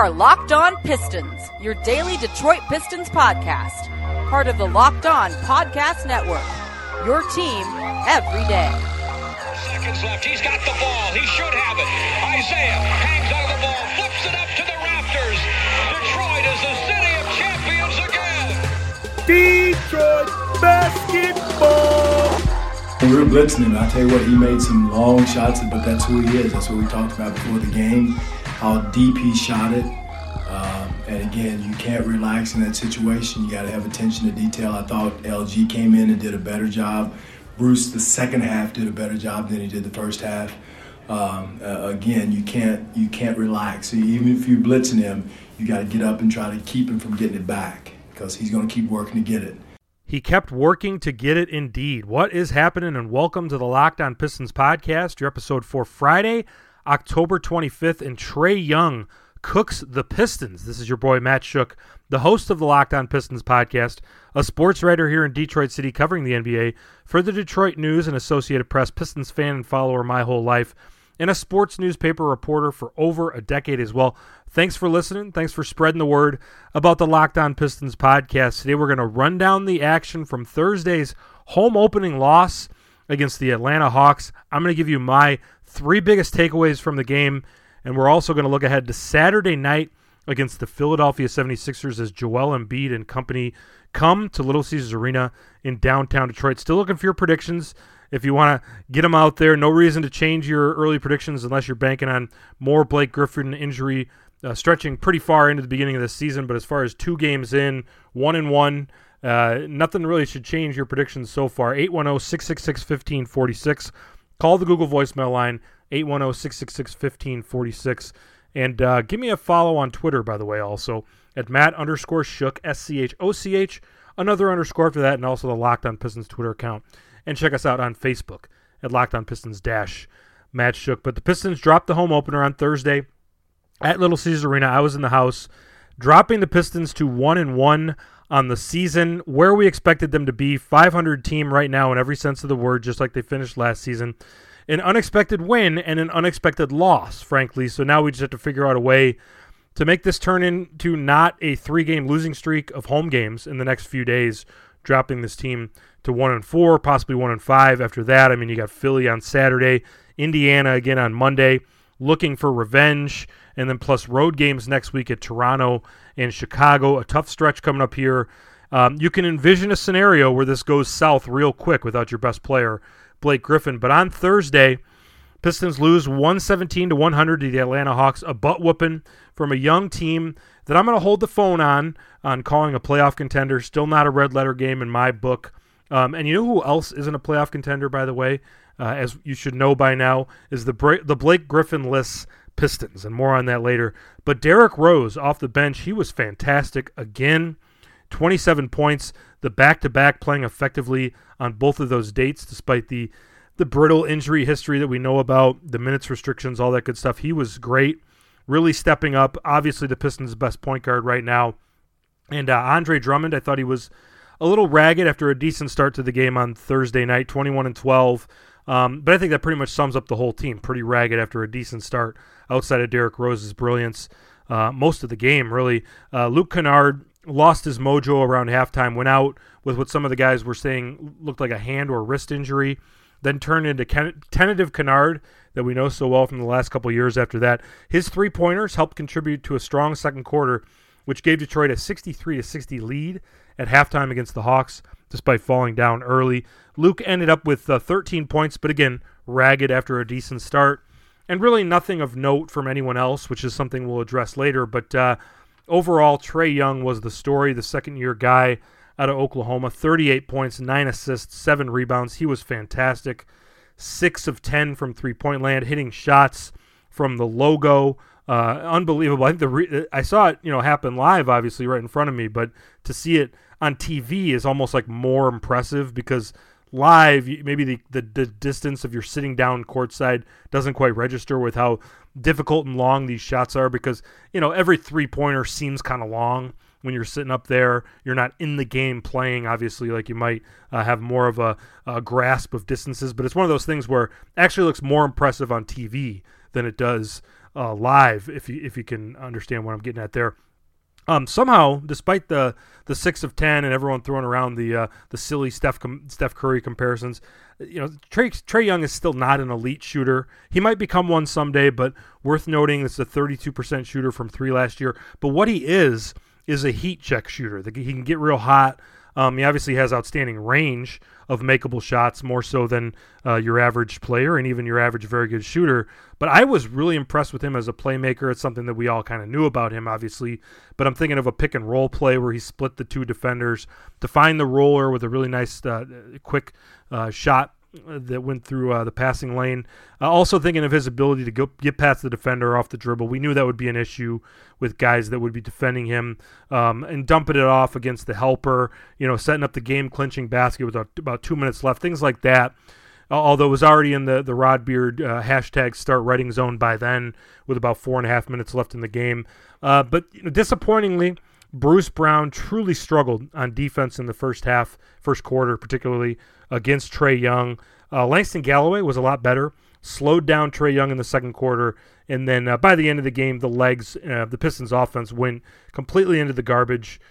are Locked On Pistons, your daily Detroit Pistons podcast. Part of the Locked On Podcast Network, your team every day. Seconds left. He's got the ball. He should have it. Isaiah hangs on the ball, flips it up to the rafters. Detroit is the city of champions again. Detroit basketball. We were blitzing him. I tell you what, he made some long shots, but that's who he is. That's what we talked about before the game, how deep he shot it. And again, you can't relax in that situation. You got to have attention to detail. I thought LG came in and did a better job. Bruce, the second half, did a better job than he did the first half. Again, you can't relax. So even if you're blitzing him, you got to get up and try to keep him from getting it back because he's going to keep working to get it. He kept working to get it indeed. What is happening? And welcome to the Locked On Pistons podcast, your episode for Friday, October 25th. And Trae Young cooks the Pistons. This is your boy, Matt Shook, the host of the Locked On Pistons podcast, a sports writer here in Detroit City covering the NBA for the Detroit News and Associated Press, Pistons fan and follower my whole life, and a sports newspaper reporter for over a decade as well. Thanks for listening. Thanks for spreading the word about the Locked On Pistons podcast. Today we're going to run down the action from Thursday's home opening loss against the Atlanta Hawks. I'm going to give you my three biggest takeaways from the game, and we're also going to look ahead to Saturday night against the Philadelphia 76ers as Joel Embiid and company come to Little Caesars Arena in downtown Detroit. Still looking for your predictions. If you want to get them out there, no reason to change your early predictions unless you're banking on more Blake Griffin injury stretching pretty far into the beginning of the season. But as far as 2 games in, 1-1, nothing really should change your predictions so far. 810-666-1546. Call the Google voicemail line, 810-666-1546. And give me a follow on Twitter, by the way, also, at Matt_Shook, SCHOCH, another underscore after that, and also the Locked On Pistons Twitter account. And check us out on Facebook at Locked On Pistons-Matt Shook. But the Pistons dropped the home opener on Thursday at Little Caesars Arena. I was in the house, dropping the Pistons to 1-1 on the season, where we expected them to be. 500 team right now in every sense of the word, just like they finished last season. An unexpected win and an unexpected loss, frankly. So now we just have to figure out a way to make this turn into not a 3-game losing streak of home games in the next few days, dropping this team to 1-4, possibly 1-5 after that. I mean, you got Philly on Saturday, Indiana again on Monday, looking for revenge, and then plus road games next week at Toronto and Chicago. A tough stretch coming up here. You can envision a scenario where this goes south real quick without your best player, Blake Griffin. But on Thursday, Pistons lose 117-100 to the Atlanta Hawks, a butt-whooping from a young team that I'm going to hold the phone on calling a playoff contender. Still not a red-letter game in my book. And you know who else isn't a playoff contender, by the way, as you should know by now, is the Blake Griffin-less Pistons, and more on that later. But Derrick Rose off the bench, he was fantastic again. 27 points, the back-to-back playing effectively on both of those dates despite the brittle injury history that we know about, the minutes restrictions, all that good stuff. He was great, really stepping up. Obviously the Pistons' best point guard right now. And Andre Drummond, I thought he was a little ragged after a decent start to the game on Thursday night, 21-12. But I think that pretty much sums up the whole team. Pretty ragged after a decent start outside of Derrick Rose's brilliance most of the game, really. Luke Kennard lost his mojo around halftime, went out with what some of the guys were saying looked like a hand or wrist injury, then turned into tentative Kennard that we know so well from the last couple of years after that. His three-pointers helped contribute to a strong second quarter, which gave Detroit a 63-60 lead at halftime against the Hawks, despite falling down early. Luke ended up with 13 points, but again, ragged after a decent start. And really nothing of note from anyone else, which is something we'll address later. But overall, Trae Young was the story, the second-year guy out of Oklahoma. 38 points, 9 assists, 7 rebounds. He was fantastic. 6 of 10 from three-point land, hitting shots from the logo. Unbelievable. I think I saw it, happen live, obviously, right in front of me, but to see it on TV is almost like more impressive because live, maybe the distance of your sitting down courtside doesn't quite register with how difficult and long these shots are because, every three-pointer seems kind of long when you're sitting up there. You're not in the game playing, obviously, like you might have more of a grasp of distances, but it's one of those things where it actually looks more impressive on TV than it does live, if you can understand what I'm getting at there. Somehow, despite the 6 of 10 and everyone throwing around the silly Steph Curry comparisons, Trae Young is still not an elite shooter. He might become one someday, but worth noting, it's a 32% shooter from 3 last year. But what he is a heat check shooter. He can get real hot. He obviously has outstanding range of makeable shots, more so than your average player and even your average very good shooter. But I was really impressed with him as a playmaker. It's something that we all kind of knew about him, obviously. But I'm thinking of a pick and roll play where he split the 2 defenders to find the roller with a really nice quick shot that went through the passing lane. Also thinking of his ability to get past the defender off the dribble. We knew that would be an issue with guys that would be defending him, and dumping it off against the helper, setting up the game-clinching basket with about 2 minutes left, things like that. Although it was already in the Rod Beard hashtag start writing zone by then with about 4.5 minutes left in the game. But disappointingly, Bruce Brown truly struggled on defense in the first quarter, particularly against Trae Young. Langston Galloway was a lot better, slowed down Trae Young in the second quarter, and then by the end of the game, the Pistons offense went completely into the garbage.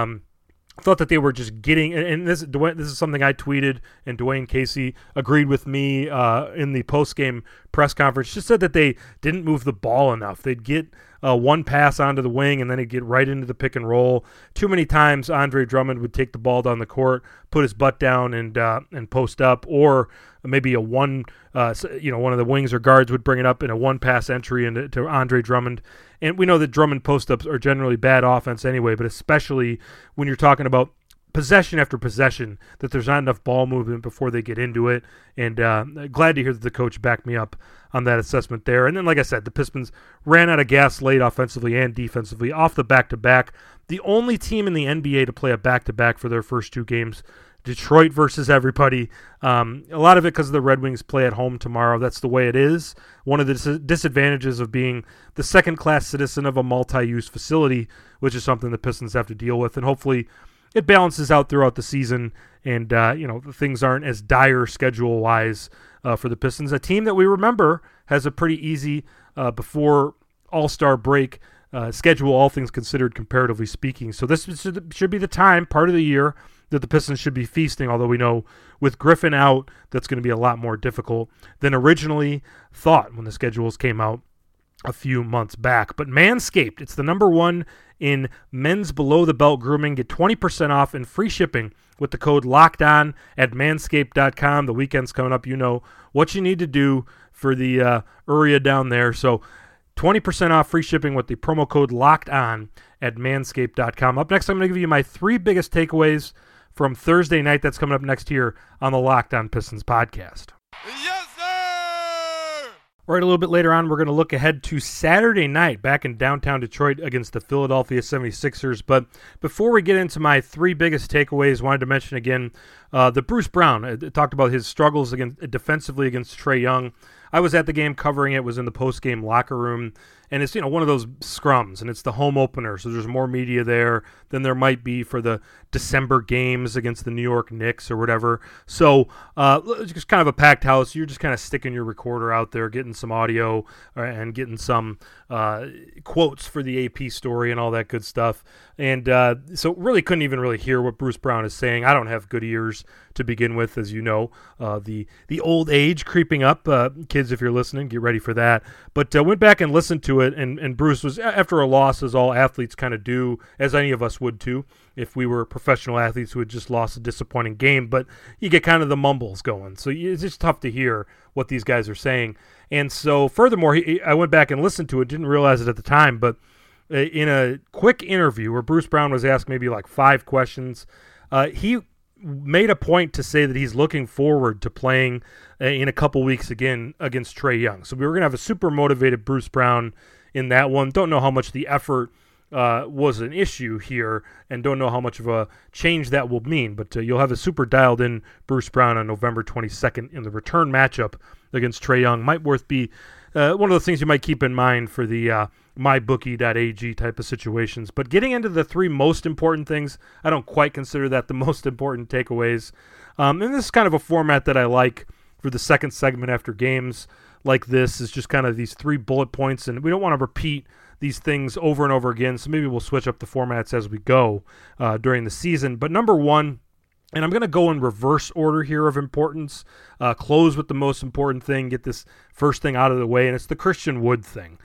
Thought that they were just getting, and this is something I tweeted, and Dwayne Casey agreed with me in the post-game press conference, just said that they didn't move the ball enough. They'd get one pass onto the wing, and then he'd get right into the pick and roll. Too many times Andre Drummond would take the ball down the court, put his butt down, and post up, or maybe one of the wings or guards would bring it up in a one-pass entry to Andre Drummond. And we know that Drummond post-ups are generally bad offense anyway, but especially when you're talking about possession after possession, that there's not enough ball movement before they get into it. And glad to hear that the coach backed me up on that assessment there. And then, like I said, the Pistons ran out of gas late offensively and defensively off the back-to-back. The only team in the NBA to play a back-to-back for their first 2 games, Detroit versus everybody. A lot of it because the Red Wings play at home tomorrow. That's the way it is. One of the disadvantages of being the second-class citizen of a multi-use facility, which is something the Pistons have to deal with. And hopefully it balances out throughout the season, and things aren't as dire schedule-wise for the Pistons. A team that we remember has a pretty easy before All-Star break schedule, all things considered, comparatively speaking. So this should be the time, part of the year, that the Pistons should be feasting, although we know with Griffin out, that's going to be a lot more difficult than originally thought when the schedules came out a few months back. But Manscaped, it's the number 1 in men's below-the-belt grooming. Get 20% off and free shipping with the code LOCKEDON at manscaped.com. The weekend's coming up. You know what you need to do for the area down there. So 20% off free shipping with the promo code LOCKEDON at manscaped.com. Up next, I'm going to give you my 3 biggest takeaways from Thursday night. That's coming up next here on the Locked On Pistons podcast. Yes, sir! All right, a little bit later on, we're going to look ahead to Saturday night back in downtown Detroit against the Philadelphia 76ers. But before we get into my 3 biggest takeaways, wanted to mention again the Bruce Brown. I talked about his struggles defensively against Trae Young. I was at the game covering it, was in the post-game locker room, and it's one of those scrums, and it's the home opener, so there's more media there than there might be for the December games against the New York Knicks or whatever. So it's just kind of a packed house. You're just kind of sticking your recorder out there, getting some audio and getting some quotes for the AP story and all that good stuff. And so really couldn't even really hear what Bruce Brown is saying. I don't have good ears to begin with, as you know. The old age creeping up. Kids, if you're listening, get ready for that. But went back and listened to it, and Bruce was, after a loss, as all athletes kind of do, as any of us would too, if we were professional athletes who had just lost a disappointing game. But you get kind of the mumbles going. So it's just tough to hear what these guys are saying. And so furthermore, I went back and listened to it, didn't realize it at the time, but in a quick interview where Bruce Brown was asked maybe like 5 questions, he made a point to say that he's looking forward to playing in a couple weeks again against Trae Young. So we were going to have a super motivated Bruce Brown in that one. Don't know how much the effort was an issue here, and don't know how much of a change that will mean, but you'll have a super dialed in Bruce Brown on November 22nd in the return matchup against Trae Young. Might be one of those things you might keep in mind for the mybookie.ag type of situations. But getting into the 3 most important things, I don't quite consider that the most important takeaways. And this is kind of a format that I like for the second segment after games. like this is just kind of these 3 bullet points, and we don't want to repeat these things over and over again, so maybe we'll switch up the formats as we go during the season. But number 1, and I'm going to go in reverse order here of importance, close with the most important thing, get this first thing out of the way, and it's the Christian Wood thing.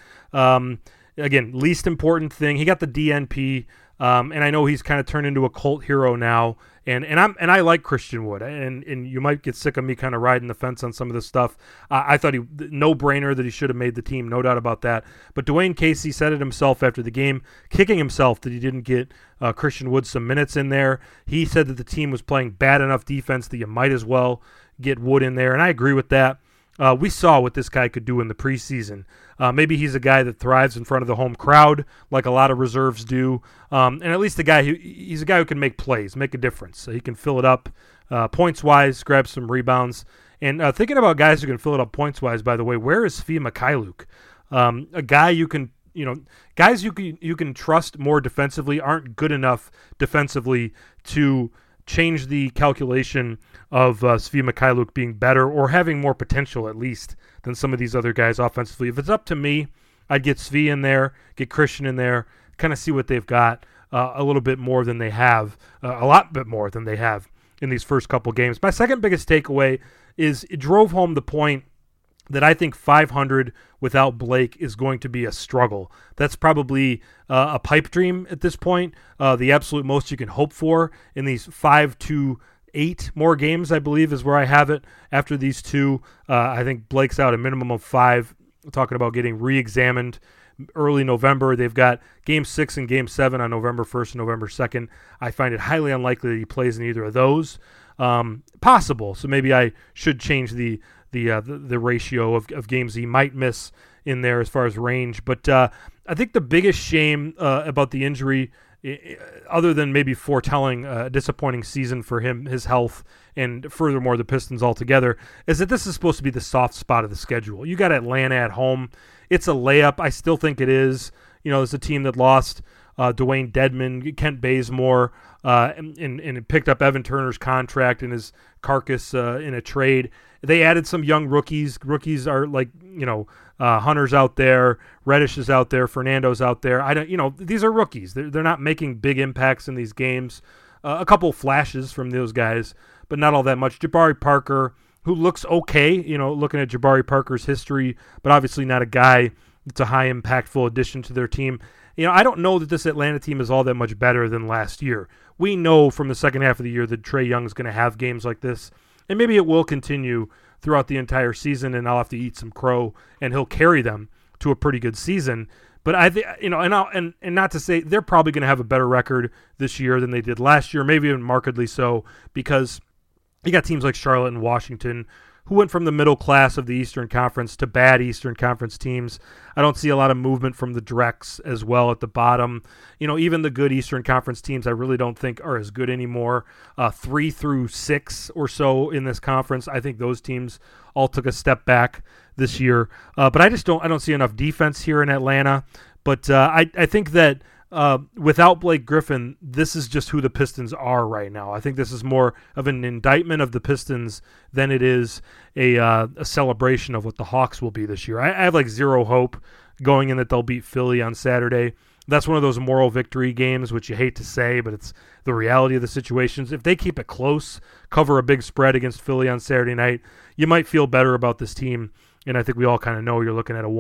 Again, least important thing. He got the DNP, and I know he's kind of turned into a cult hero now. And I like Christian Wood, and you might get sick of me kind of riding the fence on some of this stuff. I thought no brainer that he should have made the team, no doubt about that. But Dwayne Casey said it himself after the game, kicking himself that he didn't get Christian Wood some minutes in there. He said that the team was playing bad enough defense that you might as well get Wood in there, and I agree with that. We saw what this guy could do in the preseason. Maybe he's a guy that thrives in front of the home crowd, like a lot of reserves do. And at least he's a guy who can make plays, make a difference. So he can fill it up points-wise, grab some rebounds. And thinking about guys who can fill it up points-wise, by the way, where is Svi Mikhailuk? A guy you can, guys you can trust more defensively aren't good enough defensively to change the calculation of Svi Mikhailuk being better or having more potential at least than some of these other guys offensively. If it's up to me, I'd get Svi in there, get Christian in there, kind of see what they've got a little bit more than they have, a lot bit more than they have in these first couple games. My second biggest takeaway is it drove home the point that I think 500 without Blake is going to be a struggle. That's probably a pipe dream at this point, the absolute most you can hope for in these 5 to 8 more games, I believe, is where I have it after these 2. I think Blake's out a minimum of 5, talking about getting re-examined early November. They've got Game 6 and Game 7 on November 1st and November 2nd. I find it highly unlikely that he plays in either of those. Possible, so maybe I should change the ratio of games he might miss in there as far as range. But I think the biggest shame about the injury, other than maybe foretelling a disappointing season for him, his health, and furthermore the Pistons altogether, is that this is supposed to be the soft spot of the schedule. You got Atlanta at home. It's a layup. I still think it is. It's a team that lost Dwayne Dedmon, Kent Bazemore, and picked up Evan Turner's contract and his carcass in a trade. They added some young rookies. Rookies are like, Hunter's out there, Reddish is out there, Fernando's out there. These are rookies. They're not making big impacts in these games. A couple flashes from those guys, but not all that much. Jabari Parker, who looks okay, looking at Jabari Parker's history, but obviously not a guy that's a high impactful addition to their team. I don't know that this Atlanta team is all that much better than last year. We know from the second half of the year that Trae Young's going to have games like this, and maybe it will continue throughout the entire season, and I'll have to eat some crow, and he'll carry them to a pretty good season. But I think, and not to say they're probably going to have a better record this year than they did last year, maybe even markedly so, because you got teams like Charlotte and Washington who went from the middle class of the Eastern Conference to bad Eastern Conference teams. I don't see a lot of movement from the Drex as well at the bottom. Even the good Eastern Conference teams I really don't think are as good anymore. 3 through 6 or so in this conference, I think those teams all took a step back this year. But I don't see enough defense here in Atlanta. But I think that without Blake Griffin, this is just who the Pistons are right now. I think this is more of an indictment of the Pistons than it is a celebration of what the Hawks will be this year. I have zero hope going in that they'll beat Philly on Saturday. That's one of those moral victory games, which you hate to say, but it's the reality of the situations. If they keep it close, cover a big spread against Philly on Saturday night, you might feel better about this team. And I think we all kind of know you're looking at a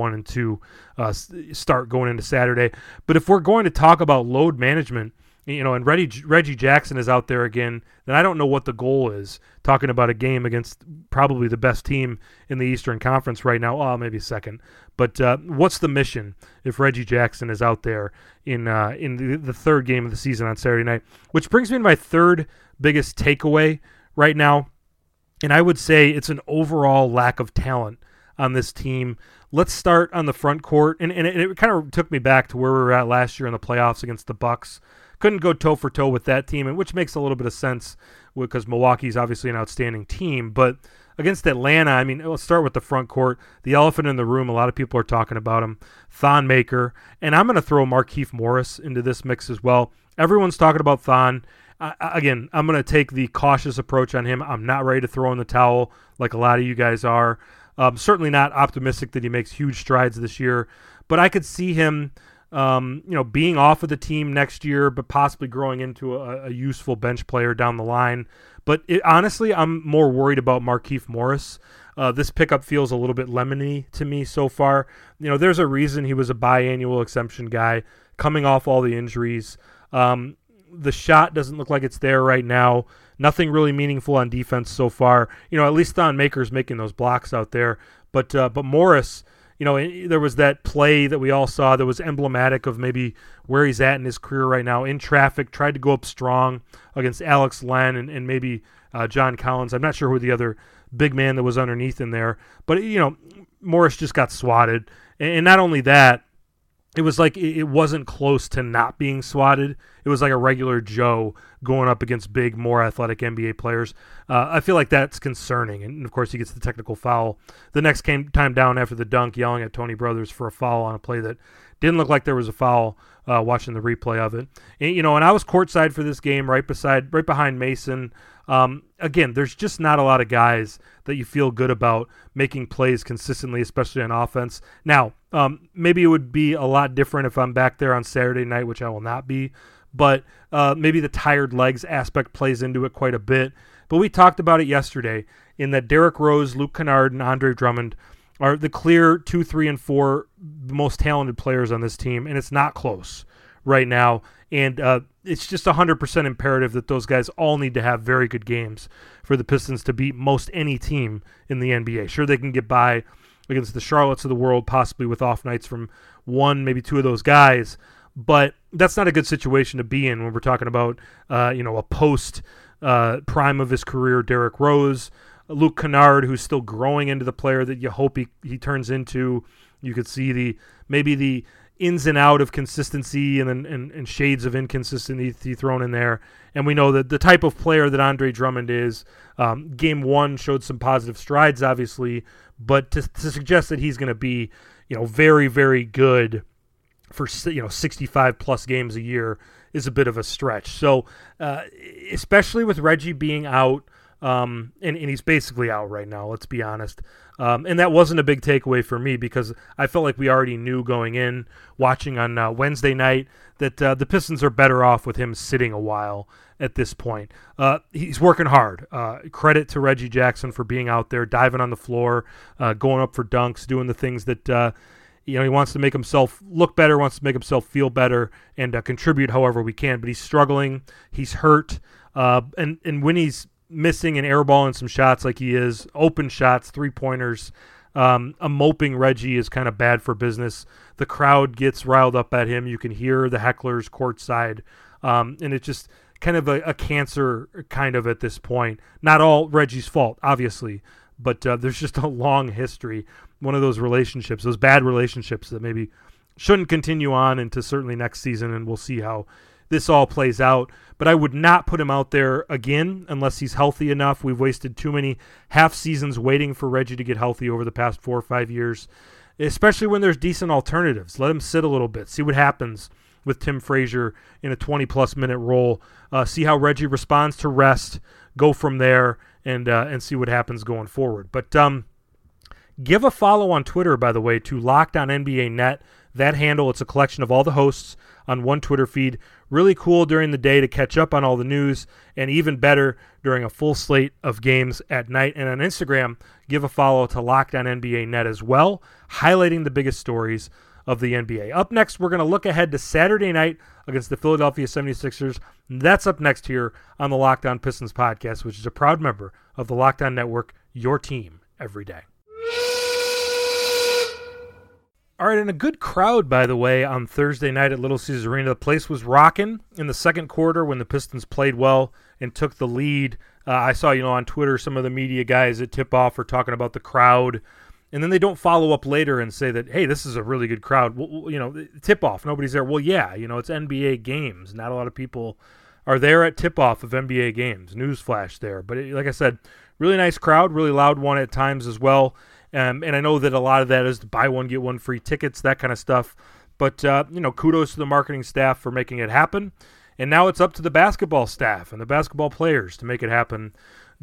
1-2 start going into Saturday. But if we're going to talk about load management, and Reggie Jackson is out there again, then I don't know what the goal is. Talking about a game against probably the best team in the Eastern Conference right now, maybe second. But what's the mission if Reggie Jackson is out there in the third game of the season on Saturday night? Which brings me to my third biggest takeaway right now, and I would say it's an overall lack of talent on this team. Let's start on the front court, and it kind of took me back to where we were at last year in the playoffs against the Bucks. Couldn't go toe for toe with that team, and which makes a little bit of sense because Milwaukee's obviously an outstanding team. But against Atlanta, let's start with the front court. The elephant in the room, a lot of people are talking about him, Thon Maker, and I'm going to throw Markieff Morris into this mix as well. Everyone's talking about Thon. Again, I'm going to take the cautious approach on him. I'm not ready to throw in the towel like a lot of you guys are. Certainly not optimistic that he makes huge strides this year, but I could see him being off of the team next year, but possibly growing into a useful bench player down the line. But honestly, I'm more worried about Markieff Morris. This pickup feels a little bit lemony to me so far. There's a reason he was a biannual exemption guy coming off all the injuries. The shot doesn't look like it's there right now. Nothing really meaningful on defense so far. At least Thon Maker's making those blocks out there. But Morris, there was that play that we all saw that was emblematic of maybe where he's at in his career right now. In traffic, tried to go up strong against Alex Len and maybe John Collins. I'm not sure who the other big man that was underneath in there. But, Morris just got swatted. And not only that, it was like it wasn't close to not being swatted. It was like a regular Joe going up against big, more athletic NBA players. I feel like that's concerning. And, of course, he gets the technical foul the next time down after the dunk, yelling at Tony Brothers for a foul on a play that didn't look like there was a foul watching the replay of it. And I was courtside for this game right behind Mason. Again, there's just not a lot of guys that you feel good about making plays consistently, especially on offense. Now, maybe it would be a lot different if I'm back there on Saturday night, which I will not be, but maybe the tired legs aspect plays into it quite a bit. But we talked about it yesterday in that Derrick Rose, Luke Kennard, and Andre Drummond are the clear 2, 3, and 4 most talented players on this team, and it's not close right now. And it's just 100% imperative that those guys all need to have very good games for the Pistons to beat most any team in the NBA. Sure, they can get by against the Charlottes of the world, possibly with off nights from one, maybe two of those guys, but that's not a good situation to be in when we're talking about, a post prime of his career Derrick Rose, Luke Kennard, who's still growing into the player that you hope he turns into. You could see the ins and out of consistency and shades of inconsistency thrown in there. And we know that the type of player that Andre Drummond is, game one showed some positive strides, obviously, but to suggest that he's going to be, very, very good for, 65 plus games a year is a bit of a stretch. So, especially with Reggie being out, and he's basically out right now, let's be honest. And that wasn't a big takeaway for me because I felt like we already knew going in, watching on Wednesday night, that the Pistons are better off with him sitting a while at this point. He's working hard. Credit to Reggie Jackson for being out there, diving on the floor, going up for dunks, doing the things that he wants to make himself look better, wants to make himself feel better, and contribute however we can. But he's struggling. He's hurt. And when he's missing and airballing some shots like he is, open shots, three-pointers, a moping Reggie is kind of bad for business. The crowd gets riled up at him. You can hear the hecklers courtside, and it's just kind of a cancer kind of at this point. Not all Reggie's fault, obviously, but there's just a long history, one of those relationships, those bad relationships that maybe shouldn't continue on into certainly next season, and we'll see how this all plays out. But I would not put him out there again unless he's healthy enough. We've wasted too many half seasons waiting for Reggie to get healthy over the past 4 or 5 years, especially when there's decent alternatives. Let him sit a little bit, see what happens with Tim Frazier in a 20-plus minute role, see how Reggie responds to rest, go from there, and see what happens going forward. But give a follow on Twitter, by the way, to Locked On NBA Net. That handle, it's a collection of all the hosts on one Twitter feed. Really cool during the day to catch up on all the news, and even better during a full slate of games at night. And on Instagram, give a follow to Locked On NBA Net as well, highlighting the biggest stories of the NBA. Up next, we're going to look ahead to Saturday night against the Philadelphia 76ers. That's up next here on the Locked On Pistons podcast, which is a proud member of the Locked On Network, your team every day. All right, and a good crowd, by the way, on Thursday night at Little Caesars Arena. The place was rocking in the second quarter when the Pistons played well and took the lead. I saw, on Twitter, some of the media guys at tip-off are talking about the crowd, and then they don't follow up later and say that, hey, this is a really good crowd. Well, tip-off, nobody's there. Well, yeah, it's NBA games. Not a lot of people are there at tip-off of NBA games. Newsflash there. But like I said, really nice crowd, really loud one at times as well. And I know that a lot of that is buy one, get one free tickets, that kind of stuff. But, kudos to the marketing staff for making it happen. And now it's up to the basketball staff and the basketball players to make it happen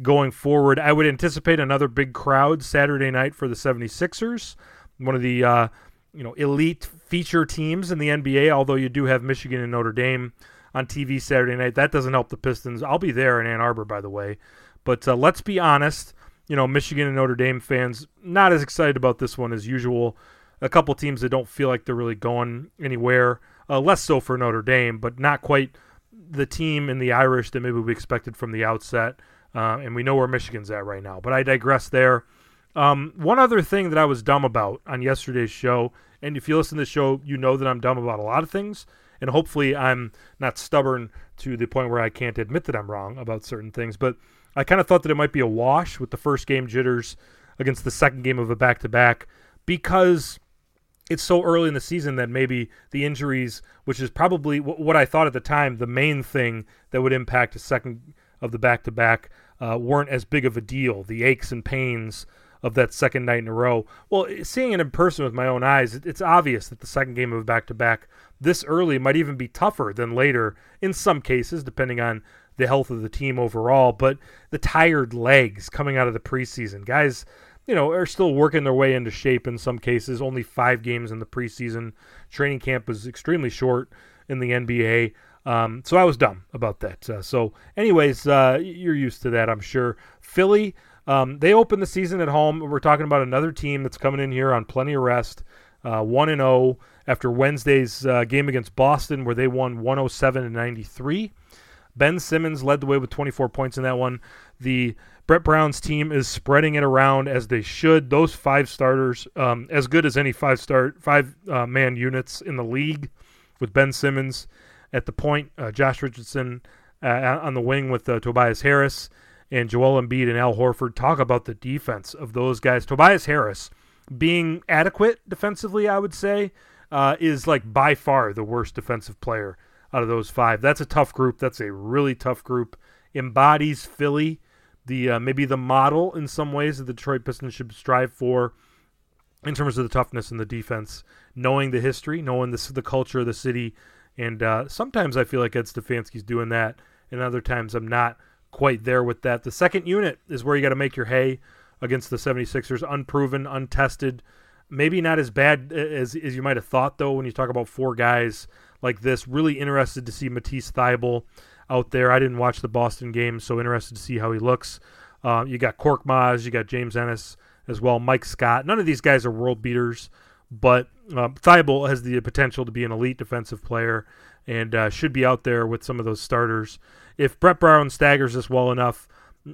going forward. I would anticipate another big crowd Saturday night for the 76ers, one of the elite feature teams in the NBA, although you do have Michigan and Notre Dame on TV Saturday night. That doesn't help the Pistons. I'll be there in Ann Arbor, by the way. But let's be honest, Michigan and Notre Dame fans, not as excited about this one as usual. A couple teams that don't feel like they're really going anywhere. Less so for Notre Dame, but not quite the team in the Irish that maybe we expected from the outset. And we know where Michigan's at right now. But I digress there. One other thing that I was dumb about on yesterday's show, and if you listen to the show, you know that I'm dumb about a lot of things, and hopefully I'm not stubborn to the point where I can't admit that I'm wrong about certain things, but I kind of thought that it might be a wash with the first game jitters against the second game of a back-to-back because it's so early in the season that maybe the injuries, which is probably what I thought at the time, the main thing that would impact a second of the back-to-back weren't as big of a deal, the aches and pains of that second night in a row. Well, seeing it in person with my own eyes, it's obvious that the second game of a back-to-back this early might even be tougher than later in some cases, depending on the health of the team overall. But the tired legs coming out of the preseason, guys, are still working their way into shape in some cases. Only 5 games in the preseason. Training camp was extremely short in the NBA. So I was dumb about that. Anyways, you're used to that, I'm sure. Philly, they opened the season at home. We're talking about another team that's coming in here on plenty of rest, 1-0 after Wednesday's game against Boston, where they won 107-93. Ben Simmons led the way with 24 points in that one. The Brett Brown's team is spreading it around as they should. Those 5 starters, as good as any 5-man units in the league, with Ben Simmons at the point, Josh Richardson on the wing with Tobias Harris, and Joel Embiid and Al Horford. Talk about the defense of those guys. Tobias Harris being adequate defensively, I would say, is like by far the worst defensive player out of those 5. That's a tough group. That's a really tough group. Embodies Philly, the maybe the model in some ways that the Detroit Pistons should strive for in terms of the toughness in the defense, knowing the history, knowing the culture of the city. And sometimes I feel like Ed Stefanski's doing that, and other times I'm not quite there with that. The second unit is where you got to make your hay against the 76ers, unproven, untested, maybe not as bad as you might have thought, though, when you talk about 4 guys like this. Really interested to see Matisse Thybulle out there. I didn't watch the Boston game, so interested to see how he looks. You got Korkmaz, you got James Ennis as well, Mike Scott. None of these guys are world beaters, but Thybulle has the potential to be an elite defensive player and should be out there with some of those starters. If Brett Brown staggers this well enough, the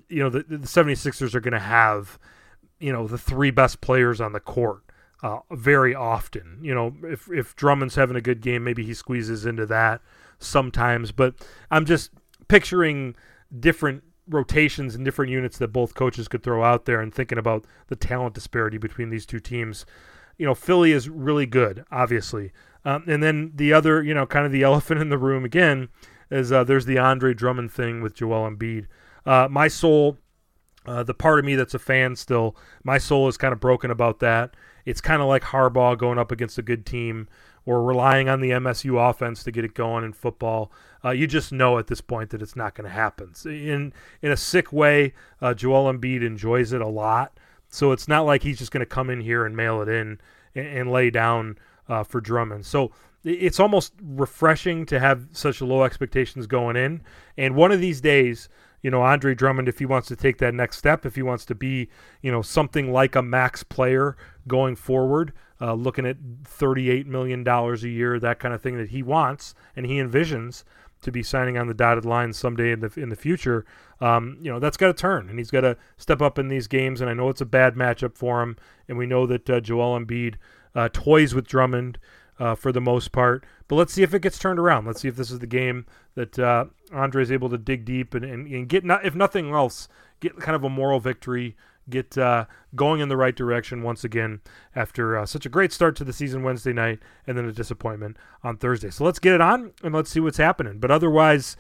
76ers are going to have, the 3 best players on the court very often. If Drummond's having a good game, maybe he squeezes into that sometimes. But I'm just picturing different rotations and different units that both coaches could throw out there and thinking about the talent disparity between these two teams. Philly is really good, obviously. And then the other, kind of the elephant in the room again is there's the Andre Drummond thing with Joel Embiid. My soul, the part of me that's a fan still, my soul is kind of broken about that. It's kind of like Harbaugh going up against a good team or relying on the MSU offense to get it going in football. You just know at this point that it's not going to happen. In a sick way, Joel Embiid enjoys it a lot. So it's not like he's just going to come in here and mail it in and lay down for Drummond. So it's almost refreshing to have such low expectations going in. And one of these days, Andre Drummond, if he wants to take that next step, if he wants to be, something like a max player going forward, looking at $38 million a year, that kind of thing that he wants and he envisions to be signing on the dotted line someday in the future, that's got to turn, and he's got to step up in these games. And I know it's a bad matchup for him, and we know that Joel Embiid toys with Drummond for the most part. But let's see if it gets turned around. Let's see if this is the game that Andre is able to dig deep and get, if nothing else, get kind of a moral victory, get going in the right direction once again after such a great start to the season Wednesday night and then a disappointment on Thursday. So let's get it on and let's see what's happening. But otherwise,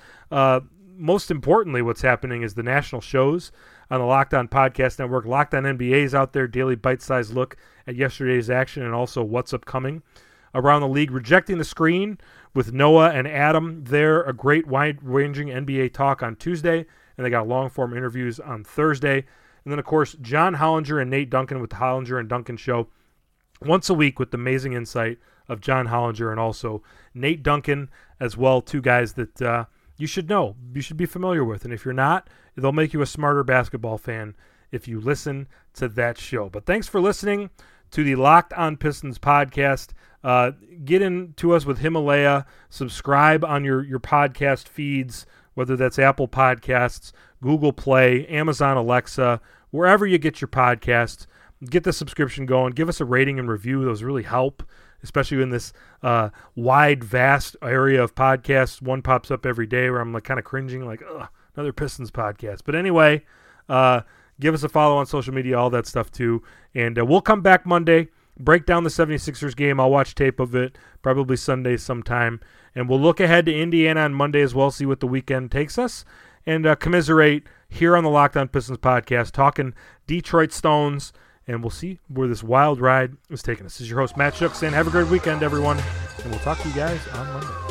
most importantly, what's happening is the national shows on the Locked On Podcast Network. Locked On NBA is out there, daily bite-sized look at yesterday's action and also what's upcoming around the league, Rejecting the Screen with Noah and Adam. They're a great wide-ranging NBA talk on Tuesday, and they got long-form interviews on Thursday. And then, of course, John Hollinger and Nate Duncan with the Hollinger and Duncan Show once a week with the amazing insight of John Hollinger and also Nate Duncan as well, two guys that you should know, you should be familiar with. And if you're not, they'll make you a smarter basketball fan if you listen to that show. But thanks for listening to the Locked On Pistons podcast. Get into us with Himalaya. Subscribe on your podcast feeds, whether that's Apple Podcasts, Google Play, Amazon Alexa, wherever you get your podcasts. Get the subscription going. Give us a rating and review. Those really help, especially in this wide, vast area of podcasts. One pops up every day where I'm like kind of cringing, like, ugh, another Pistons podcast. But anyway, give us a follow on social media, all that stuff too. And we'll come back Monday, break down the 76ers game. I'll watch tape of it, probably Sunday sometime. And we'll look ahead to Indiana on Monday as well, see what the weekend takes us. And commiserate here on the Locked On Pistons podcast, talking Detroit Stones. And we'll see where this wild ride is taking us. This is your host, Matt Shook, saying have a great weekend, everyone. And we'll talk to you guys on Monday.